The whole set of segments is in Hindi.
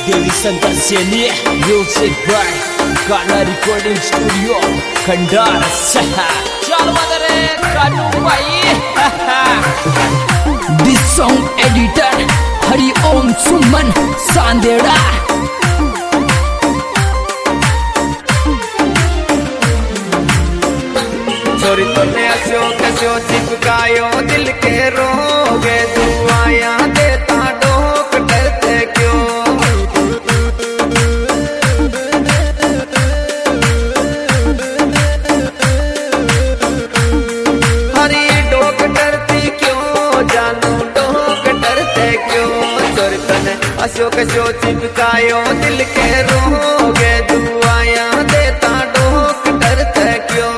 Devi Shankar Saini music by गाना रिकॉर्डिंग स्टूडियो खंडार चल मदरे कानू भाई this song editor Hari Om Suman Sandera छोरी तूने कस्यो चिपकायो दिल के रोगे दुआया देता डोक डरते क्यों हरी डोक डरती क्यों जानू डोक डरते क्यों छोरी तूने कस्यो चिपकायो दिल के रोगे दुआया देता डोक डरते क्यों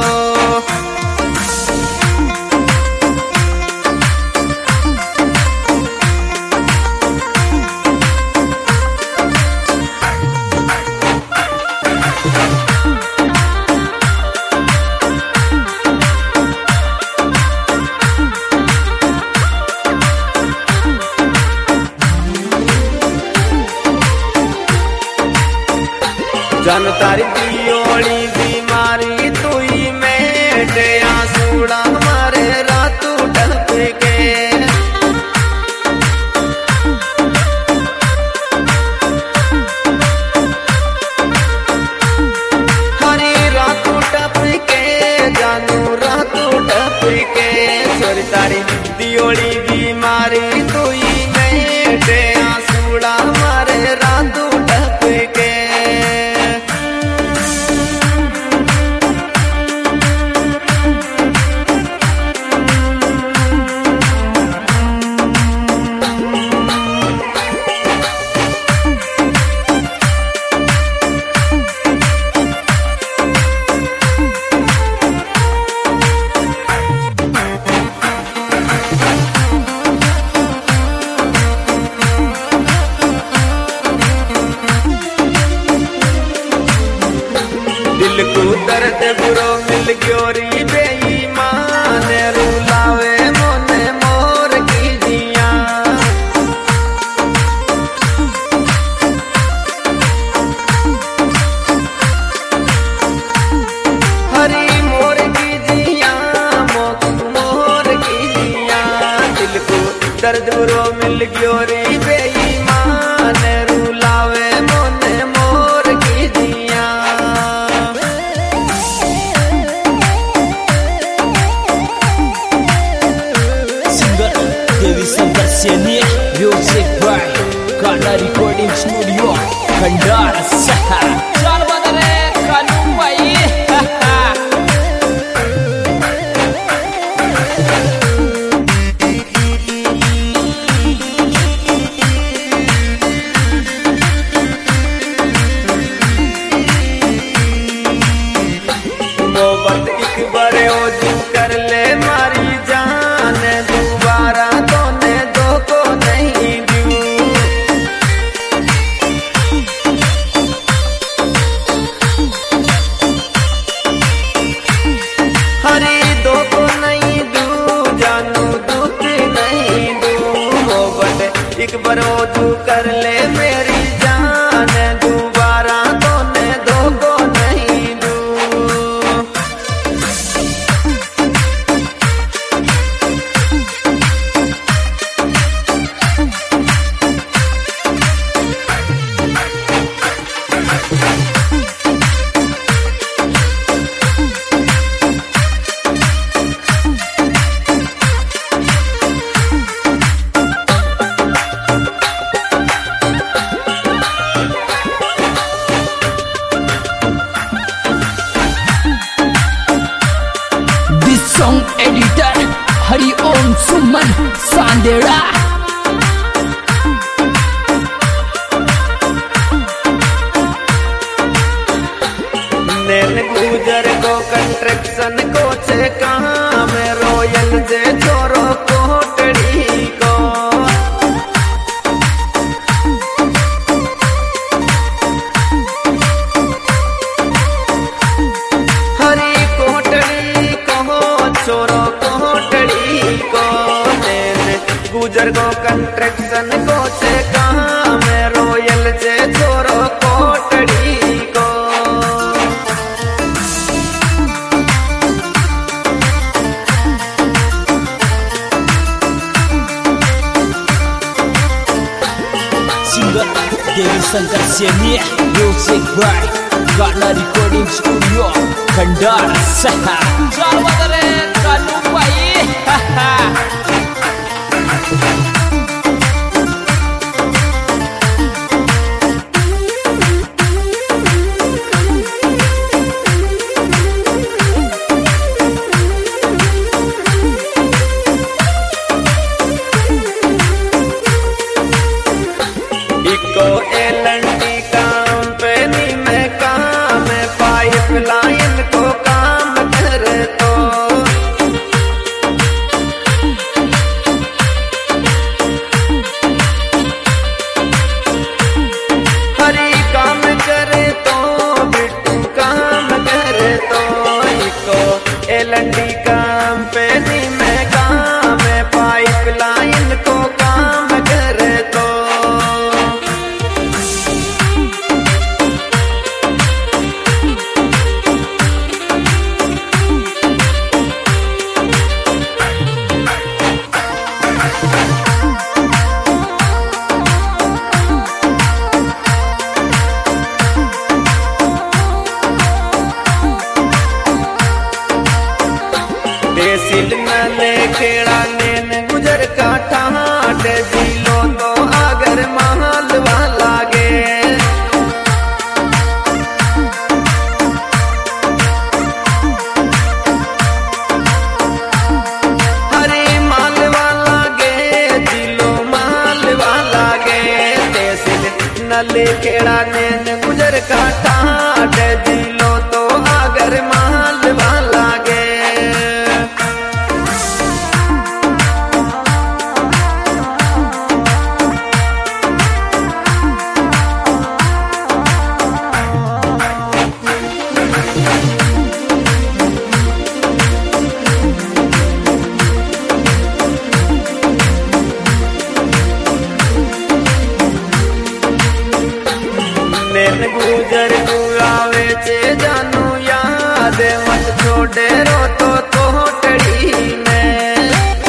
जन तारी दियोली बीमारी तुई में आंसूड़ा हमारे रातू ढलक के हरी रातू टप के जानू रातू टप के छोरी तारी दियोली बीमारी तुई में आंसूड़ा हमारे रातू ढलक के दिल को दर्द बुरो मिल गयो री बेईमान रुलावे मोने मोर की जिया हरी मोर की जिया मोर की जिया दिल को दर्द बुरो मिल गयो री बेईमान रुलावे मोने मोर की जिया देवी शंकर सैनी म्यूजिक बाय गाना रिकॉर्डिंग स्टूडियो खंडार चल मदरे कानू भाई मोहब्बत एक बारे ओजू कर ले मारी जान दोबारा तोने दो को नहीं दूं हरी दो को नहीं दूं जानू दुख नहीं दूं मोहब्बत एक बार ओजू कर ले मेरी जान दोबारा तोने दो को नहीं दूं this song editor Hari Om Suman Sandera नैन गुजर को कंस्ट्रक्शन को छे काम रॉयल जे छोरो कोटड़ी को हरी कोटड़ी को छोरो कोटड़ी को नैन गुजर को कंस्ट्रक्शन को छे काम रॉयल दिल से छोरो कोटड़ी को। Singer Dewi Shankar Seni, music by Karna Recording Studio, Kandara. Chal wadare Kanu bhai. इको एलएनटी कंपनी में काम, पाइपलाइन को काम करे तो हरी काम करे तो बिट्टू काम करे तो। इको एलएनटी कंपनी में काम, पाइपलाइन को काम करे तो। देसिल नले खेड़ा नेन गुजर का ठाट, जिलो तो अगर महल वाला गे। हरी माल वाला गे, जिलो माल वाला गे। देसिल नले खेड़ा नेन गुजर का ठाट, जिलो तो अगर महल वाला गे। नैन गुजर गुआवे चे जानू याद, मत छोड़े रो तो तोटड़ी में।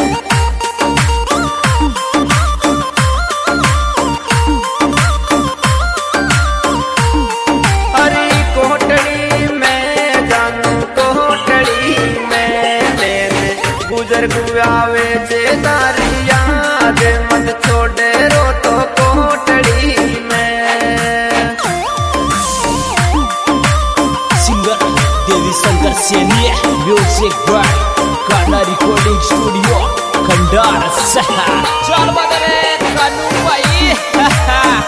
हरी कोटड़ी में जानू कोटड़ी में। नैन गुजर गुआवे चे तारी याद, मत छोड़े रो तो कोटड़ी में। Dewi Shankar Seni, music by Karna Recording Studio, Kandara. Chal wadare Kanu bhai.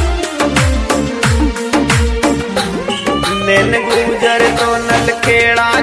नैन गुजर तो नल खेड़ा